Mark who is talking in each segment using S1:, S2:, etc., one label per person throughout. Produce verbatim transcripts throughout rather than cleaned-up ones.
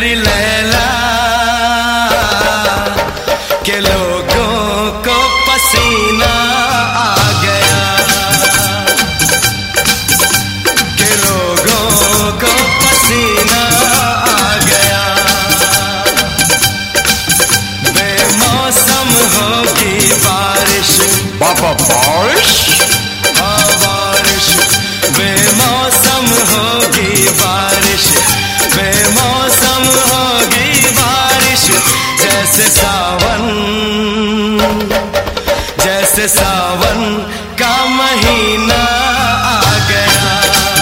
S1: मेरी लैला के लोगों को पसीना आ गया, के लोगों को पसीना आ गया। बेमौसम होगी बारिश,
S2: बाबा बारिश,
S1: हाँ बारिश, बेमौसम होगी बारिश, बेमौसम होगी बारिश। जैसे सावन, जैसे सावन का महीना आ गया।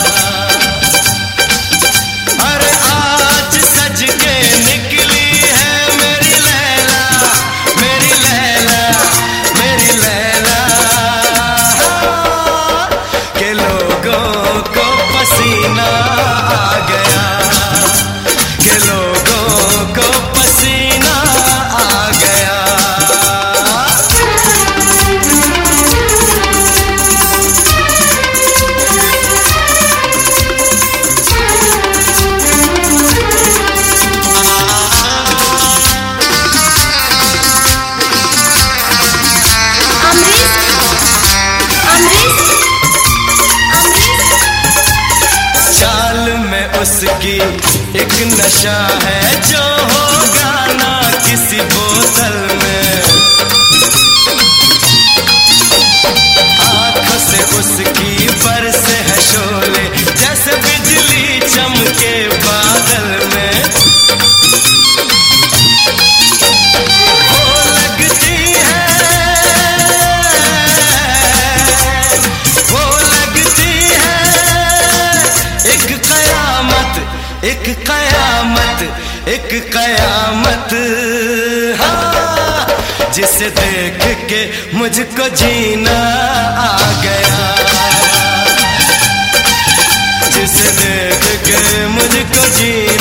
S1: अरे आज सज के निकली है मेरी लैला, मेरी लैला, मेरी लैला के लोगों को पसीना आ गया, के लोगों को पसीना आ गया। चाल में उसकी एक नशा है जो होगा ना किसी बोतल में। आंखों से उसकी बरसे है शोले जैसे बिजली चमके बादल में। वो लगती है, वो लगती है एक कयामत, एक कयामत, एक कयामत, हाँ, जिसे देख के मुझको जीना आ गया, जिसे देख के मुझको जीना